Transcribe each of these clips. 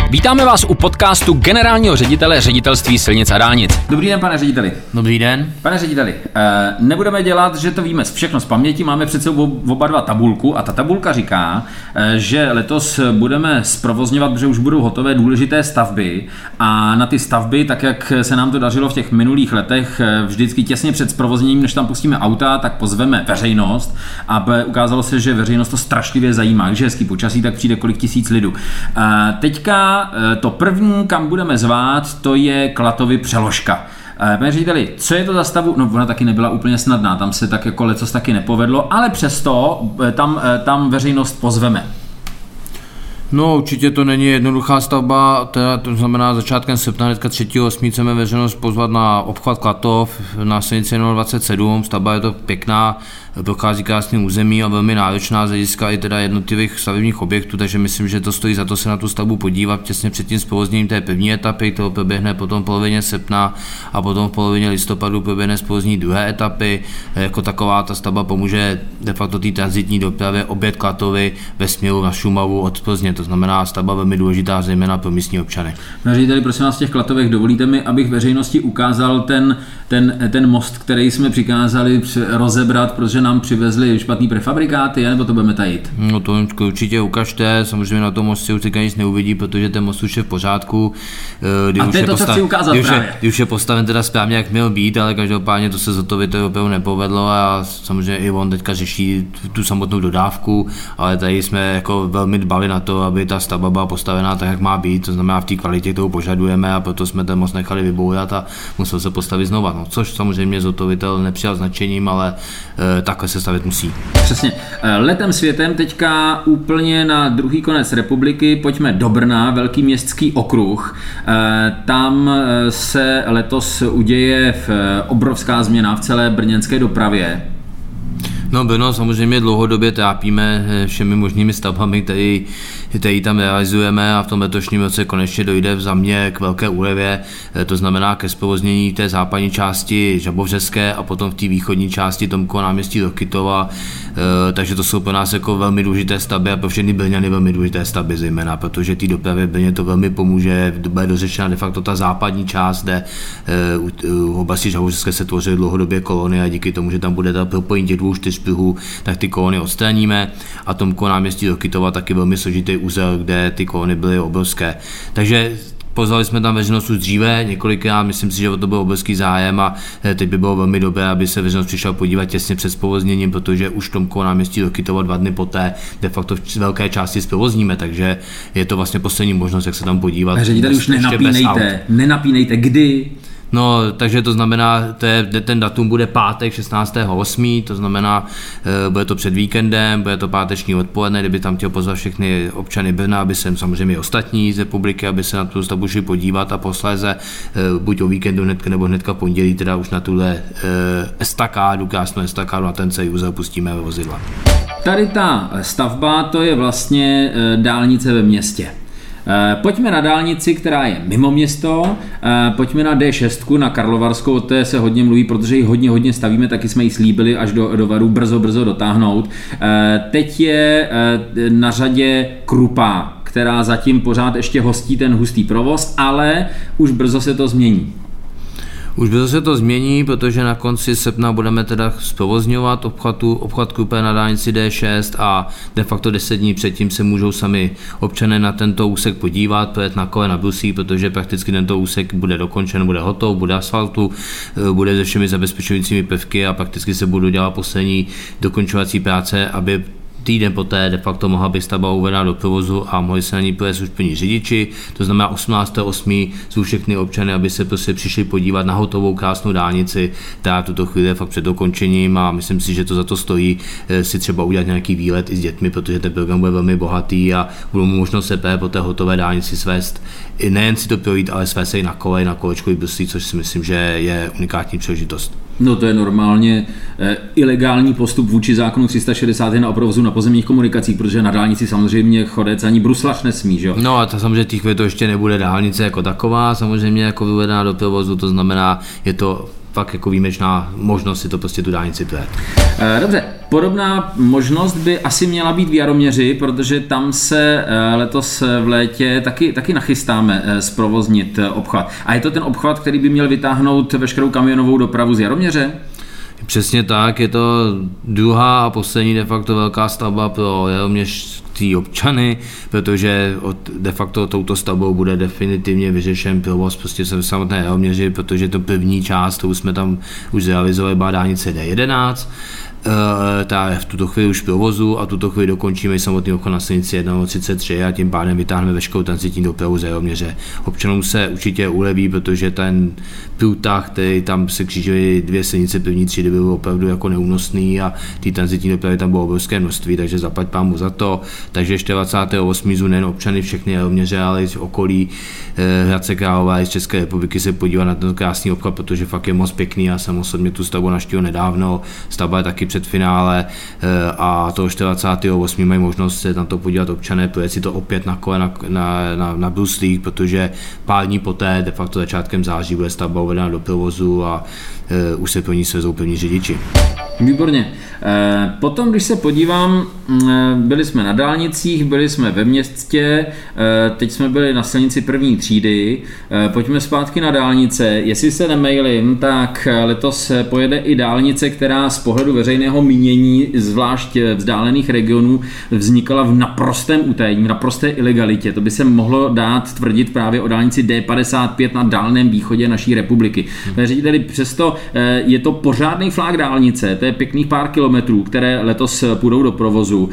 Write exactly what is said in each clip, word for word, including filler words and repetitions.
Vítáme vás u podcastu generálního ředitele Ředitelství silnic a dálnic. Dobrý den, pane řediteli. Dobrý den. Pane řediteli, nebudeme dělat, že to víme všechno z paměti, máme před sebou oba dva tabulku a ta tabulka říká, že letos budeme zprovozňovat, protože už budou hotové důležité stavby a na ty stavby, tak jak se nám to dařilo v těch minulých letech, vždycky těsně před zprovozněním, než tam pustíme auta, tak pozveme veřejnost a ukázalo se, že veřejnost to strašlivě zajímá. Když je hezký počasí, tak přijde kolik tisíc lidů. Teďka to první, kam budeme zvát, to je Klatovy Přeložka. Pane řediteli, co je to za stavu? No ona taky nebyla úplně snadná, tam se tak jako lecos taky nepovedlo, ale přesto tam, tam veřejnost pozveme. No určitě to není jednoduchá stavba, teda to znamená začátkem srpna, hnedka třetího osmého chceme veřejnost pozvat na obchvat Klatov na silnici nula dvacet sedm, stavba je to pěkná, prochází krásným území a velmi náročná z hlediska i teda jednotlivých stavebních objektů, takže myslím, že to stojí za to se na tu stavbu podívat těsně před tím zprovozněním té první etapy, kterou proběhne potom v polovině srpna a potom v polovině listopadu proběhne zprovoznění druhé etapy. Jako taková ta stavba pomůže de facto té tranzitní dopravě obět Klatovy ve směru na Šumavu od Plzně, to znamená stavba velmi důležitá zejména pro místní občany. Pane řediteli, prosím vás, v těch Klatovech dovolíte mi, abych veřejnosti ukázal ten, ten, ten most, který jsme přikázali rozebrat, protože nám přivezli špatný prefabrikáty, nebo to budeme tajit? No to určitě ukažte, samozřejmě na tom mostě už se nic neuvidí, protože ten most už je v pořádku. Kdy a to je to, postav... co chci ukázat kdy už právě. Je, kdy už je postaven teda správně, jak měl být, ale každopádně to se Zotovitovi opravdu nepovedlo a samozřejmě i on teďka řeší tu samotnou dodávku, ale tady jsme jako velmi dbali na to, aby ta stavba byla postavená tak, jak má být, to znamená v té kvalitě, kterou požadujeme, a proto jsme ten most nechali vybourat a musel se postavit znova. No, což samozřejmě Zotovitel nepřijal značením, ale e, takhle se stavit musí. Přesně. Letem světem teďka úplně na druhý konec republiky, pojďme do Brna, velký městský okruh. Tam se letos uděje obrovská změna v celé brněnské dopravě. No Brno samozřejmě dlouhodobě trápíme všemi možnými stavbami, které, které tam realizujeme, a v tom letošním roce konečně dojde za mě k velké úlevě, to znamená ke zprovoznění té západní části Žabovřeské a potom v té východní části Tomkova náměstí do Kytova, takže to jsou pro nás jako velmi důležité stavby a pro všechny Brňany velmi důležité stavby zejména, protože té dopravě v Brně to velmi pomůže, bude dořešena de facto ta západní část, kde v oblasti Žabovřeské se tvoří dlouhodobě kolony a díky tomu, že tam bude ta propojení těch dvou čtyř pruhů, tak ty kolony odstraníme, a Tomkovo náměstí do Kytova taky velmi složitý úzel, kde ty kolony byly obrovské. Takže pozvali jsme tam veřejnost už dříve několikrát, myslím si, že o to byl obrovský zájem a teď by bylo velmi dobré, aby se veřejnost přišla podívat těsně před zprovozněním, protože už Tomkovo náměstí do Kytova dva dny poté de facto v velké části zprovozníme, takže je to vlastně poslední možnost, jak se tam podívat. Řediteli, už nenapínejte, nenapínejte, kdy? No, takže to znamená, to je, ten datum bude pátek šestnáctého osmého to znamená, e, bude to před víkendem, bude to páteční odpoledne, kdyby tam chtěl pozvat všechny občany Brna, aby se samozřejmě i ostatní z republiky, aby se na tu stavbu šli podívat a posléze e, buď o víkendu hnedka, nebo hnedka pondělí, teda už na tuhle e, estakádu, krásnou estakádu na ten celý úzel pustíme vozidla. Tady ta stavba, to je vlastně e, dálnice ve městě. Pojďme na dálnici, která je mimo město, pojďme na D šest, na Karlovarskou, o té se hodně mluví, protože ji hodně, hodně stavíme, taky jsme ji slíbili až do, do varu brzo, brzo dotáhnout. Teď je na řadě Krupa, která zatím pořád ještě hostí ten hustý provoz, ale už brzo se to změní. Už brzo se to změní, protože na konci srpna budeme teda zprovozňovat obchvatu, obchvat Krupé na dálnici D šest a de facto deset dní předtím se můžou sami občané na tento úsek podívat, projet na kole na brusí, protože prakticky tento úsek bude dokončen, bude hotov, bude asfaltu, bude se všemi zabezpečujícími prvky a prakticky se budou dělat poslední dokončovací práce, aby týden poté de facto mohla být stavba uvedena do provozu a mohli se na ní projet už plní řidiči. To znamená osmnáctého osmého jsou všechny občany, aby se prostě přišli podívat na hotovou krásnou dálnici, která tuto chvíli je fakt před dokončením, a myslím si, že to za to stojí si třeba udělat nějaký výlet i s dětmi, protože ten program bude velmi bohatý a budou možnost se po té hotové dálnici svést, nejen si to projít, ale svést se i na kole, na kolečkový bruslí, což si myslím, že je unikátní příležitost. No to je normálně e, ilegální postup vůči zákonu tři sta šedesát jedna o provozu na pozemních komunikacích, protože na dálnici samozřejmě chodec ani bruslař nesmí, že jo? No a to samozřejmě těch to ještě nebude dálnice jako taková, samozřejmě jako uvedená do provozu, to znamená, je to fakt jako výjimečná možnost si to prostě tu dálnici projet. Dobře, podobná možnost by asi měla být v Jaroměři, protože tam se letos v létě taky, taky nachystáme zprovoznit obchvat. A je to ten obchvat, který by měl vytáhnout veškerou kamionovou dopravu z Jaroměře? Přesně tak, je to druhá a poslední de facto velká stavba pro jaroměřské občany, protože od de facto touto stavbou bude definitivně vyřešen provoz prostě v samotné Jaroměři, protože to první část, to už jsme tam už zrealizovali, byla dálnice D jedenáct, ta je v tuto chvíli už provozu a tuto chvíli dokončíme samotný obchod na silnici jedna třicet tři a tím pádem vytáhneme veškerou tranzitní dopravu z Jaroměře. Občanům se určitě uleví, protože ten průtah, který tam se křížily dvě silnice první třídy, byl opravdu jako neúnosný a ty tranzitní dopravy tam bylo obrovské množství, takže zaplať pámu za to. Takže ještě dvacátého osmého nejen občany všechny Jaroměře, ale i z okolí Hradce Králové z České republiky se podívat na ten krásný obchod, protože fakt je moc pěkný. Já jsem osobně tu stavbu navštívil nedávno, stavba je taky před finále a toho dvacátého osmého mají možnost se na to podívat občané, projet si to opět na kole na, na, na, na bruslích, protože pár dní poté, de facto začátkem září, bude stavba uvedena do provozu a uh, už se pro ní svezou první řidiči. Výborně. Potom, když se podívám, byli jsme na dálnicích, byli jsme ve městě, teď jsme byli na silnici první třídy, pojďme zpátky na dálnice. Jestli se nemejlím, tak letos pojede i dálnice, která z pohledu veřejného mínění, zvlášť vzdálených regionů, vznikala v naprostém utajení, v naprosté ilegalitě. To by se mohlo dát tvrdit právě o dálnici D padesát pět na dálném východě naší republiky. Řediteli, přesto je to pořádný flák dálnice, to je pěkných pár kilometrů, které letos půjdou do provozu.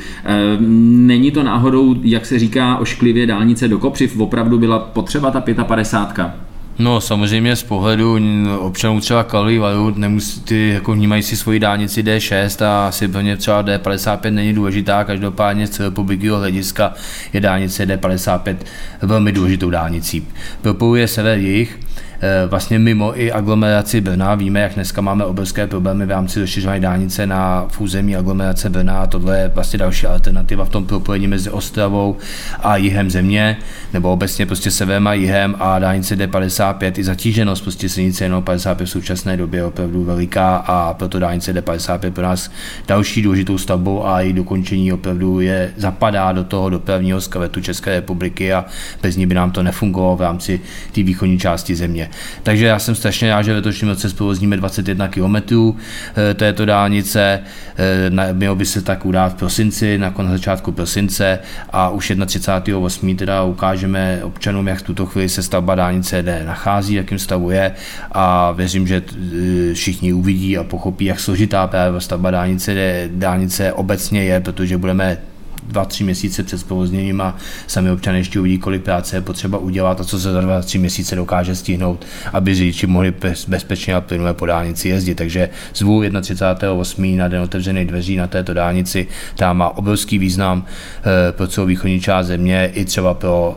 Není to náhodou, jak se říká ošklivě, dálnice do Kopřiv? Opravdu byla potřeba ta padesát pět? No samozřejmě z pohledu občanů třeba Karlových Varů nemusí, ty jako vnímají si svoji dálnici D šest a asi pro ně třeba D padesát pět není důležitá, každopádně z celorepublikového hlediska je dálnice D padesát pět velmi důležitou dálnicí. Propojuje sever jih, vlastně mimo i aglomeraci Brna. Víme, jak dneska máme obrovské problémy v rámci rozšiřování dálnice na území aglomerace Brna a tohle je vlastně další alternativa v tom propojení mezi Ostravou a jihem země, nebo obecně prostě severem a jihem, a dálnice D padesát pět i zatíženost prostě silnice jedna padesát pět v současné době je opravdu veliká a proto dálnice D padesát pět pro nás další důležitou stavbou a její dokončení opravdu je zapadá do toho dopravního skeletu České republiky a bez ní by nám to nefungovalo v rámci té východní části země. Takže já jsem strašně rád, že v letošním roce zprovozníme dvacet jedna kilometrů této dálnice, mělo by se tak udát v prosinci, na začátku prosince a už třicátého prvního osmého teda ukážeme občanům, jak v tuto chvíli se stavba dálnice D nachází, jakým stavu je a věřím, že všichni uvidí a pochopí, jak složitá právě stavba dálnice D, dálnice obecně je, protože budeme dva, tři měsíce před zprovozněním a sami občané ještě uvidí, kolik práce je potřeba udělat a co se za dva, tři měsíce dokáže stihnout, aby řidiči mohli bez, bezpečně a plynule po dálnici jezdit. Takže zvu třicátého prvního osmého na den otevřených dveří na této dálnici, ta má obrovský význam e, pro celou východní část země i třeba pro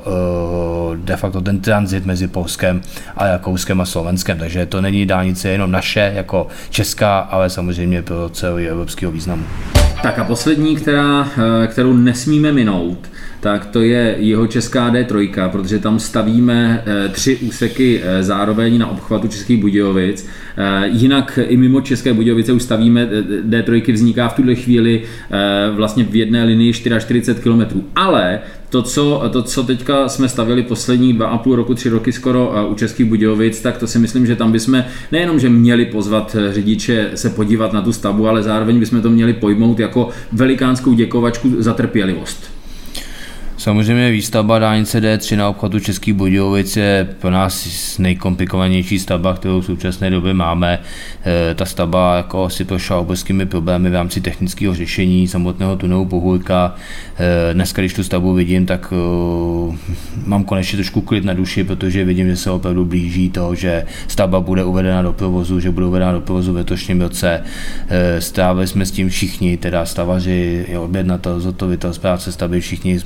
e, de facto ten tranzit mezi Polskem a Rakouskem a Slovenskem. Takže to není dálnice jenom naše jako česká, ale samozřejmě pro celý evropského významu. Tak a poslední, která, kterou nesmíme minout, tak to je jihočeská D tři, protože tam stavíme tři úseky zároveň na obchvatu Českých Budějovic. Jinak i mimo České Budějovice už stavíme, D tři vzniká v tuhle chvíli vlastně v jedné linii čtyřicet čtyři kilometrů. Ale to co, to, co teďka jsme stavili poslední dva a půl roku, tři roky skoro u Českých Budějovic, tak to si myslím, že tam bychom nejenom, že měli pozvat řidiče se podívat na tu stavbu, ale zároveň bychom to měli pojmout jako velikánskou děkovačku za trpělivost. Samozřejmě výstavba dálnice D tři na obchvatu Českých Budějovic je pro nás nejkomplikovanější stavba, kterou v současné době máme. E, ta stavba jako si prošla obrovskými problémy v rámci technického řešení samotného tunelu Pohůrka. E, dneska, když tu stavbu vidím, tak uh, mám konečně trošku klid na duši, protože vidím, že se opravdu blíží to, že stavba bude uvedena do provozu, že bude uvedena do provozu v letošním roce. E, strávili jsme s tím všichni, teda stavaři, objednatel, zhotovitel, správce stavby, všichni mnoho a mnoho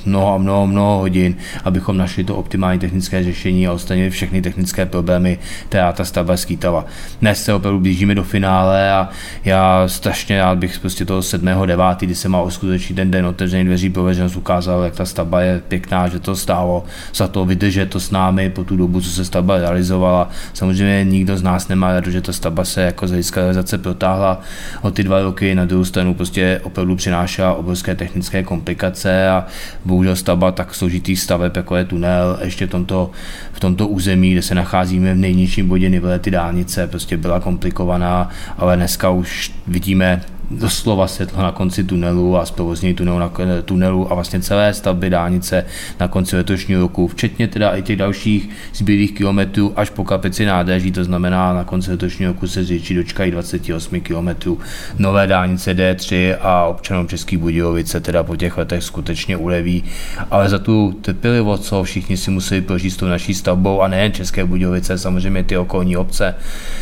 mnoho, mnoho hodin, abychom našli to optimální technické řešení a odstranili všechny technické problémy, která ta stavba skýtala. Dnes se opravdu blížíme do finále a já strašně rád bych prostě toho sedmého devátého kdy se má uskutečnit ten den otevřených dveří pro veřejnost, ukázal, jak ta stavba je pěkná, že to stálo za to vydržet to s námi po tu dobu, co se stavba realizovala. Samozřejmě nikdo z nás nemá rád, že ta stavba se jako z hlediska realizace protáhla o ty dva roky, na druhou stranu prostě opravdu přinášela obrovské technické komplikace a bohužel stavba tak složitý staveb, jako je tunel, ještě v tomto, v tomto území, kde se nacházíme v nejnižším bodě nivele ty dálnice, prostě byla komplikovaná, ale dneska už vidíme doslova světlo na konci tunelu a zprovoznění tunelu, na, tunelu a vlastně celé stavby dálnice na konci letošního roku, včetně teda i těch dalších zbylých kilometrů až po Kaplici nádraží, to znamená na konci letošního roku se řidiči dočkají dvacet osm kilometrů nové dálnice D tři a občanům Českých Budějovic se teda po těch letech skutečně uleví, ale za tu trpělivost, co všichni si museli prožít s tou naší stavbou a nejen České Budějovice, samozřejmě ty okolní obce,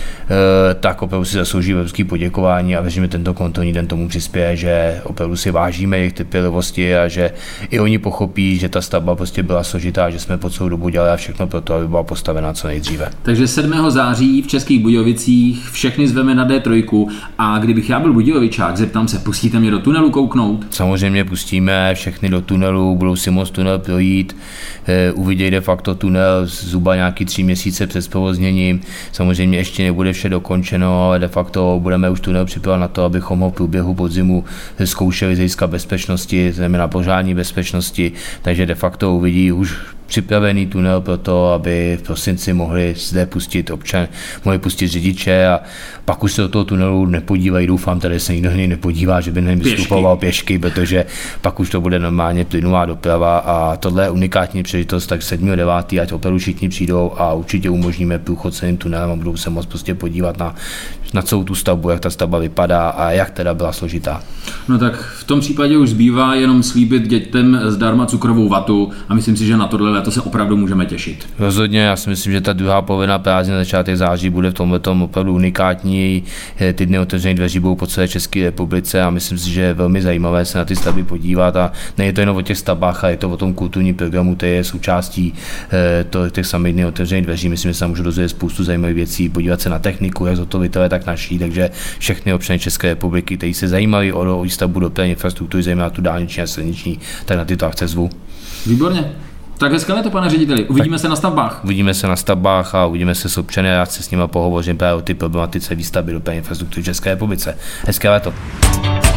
tak opravdu si zaslouží velké poděkování a věřím, že tento kontrolní den tomu přispěje, že opravdu si vážíme jejich trpělivosti a že i oni pochopí, že ta stavba prostě byla složitá, že jsme po celou dobu dělali všechno pro to, aby byla postavena co nejdříve. Takže sedmého září v Českých Budějovicích všechny zveme na D tři a kdybych já byl Budějovičák, zeptám se, pustíte mě do tunelu kouknout? Samozřejmě pustíme všechny do tunelu, budou si moct tunel projít, uvidějí de facto tunel zhruba nějaký tři měsíce před zprovozněním. Samozřejmě ještě nebude vše dokončeno, ale de facto budeme už tunel připravovat na to, abychom ho v průběhu podzimu zkoušeli z hlediska bezpečnosti, zejména požární bezpečnosti, takže de facto uvidí už připravený tunel pro to, aby v prosinci mohli zde pustit občan, mohli pustit řidiče a pak už se do toho tunelu nepodívají, doufám, tady se nikdo nepodívá, že by nevystupoval pěšky, protože pak už to bude normálně plynulá doprava a tohle je unikátní příležitost, tak sedmého devátého ať opravdu všichni přijdou a určitě umožníme průchod celým tunelem a budou se moct prostě podívat na, na celou tu stavbu, jak ta stavba vypadá a jak teda byla složitá. No tak v tom případě už zbývá jenom slíbit dětem zdarma cukrovou vatu a myslím si, že na tohle to se opravdu můžeme těšit. Rozhodně, já si myslím, že ta druhá polovina prázdnin na začátek září bude v tomhletom opravdu unikátní. Ty dny otevřených dveří budou po celé České republice a myslím si, že je velmi zajímavé se na ty stavby podívat a ne je to jenom o těch stavbách, ale je to o tom kulturním programu, který je součástí to, těch samých dny otevřených dveří. Myslím, že se můžu dozvědět spoustu zajímavých věcí, podívat se na techniku, jak zhotovitele, tak naší, takže všechny občany České republiky, kteří se zajímají o výstavbu dopravní infrastruktury, zejména tu dálniční a silniční, tak na tyto akce zvu. Výborně. Tak hezké leto, pane řediteli. Uvidíme tak se na stavbách. Uvidíme se na stavbách a uvidíme se s občany a já se s nimi pohovořím právě o ty problematice výstavby dopravní infrastruktury v České republice. Hezké leto.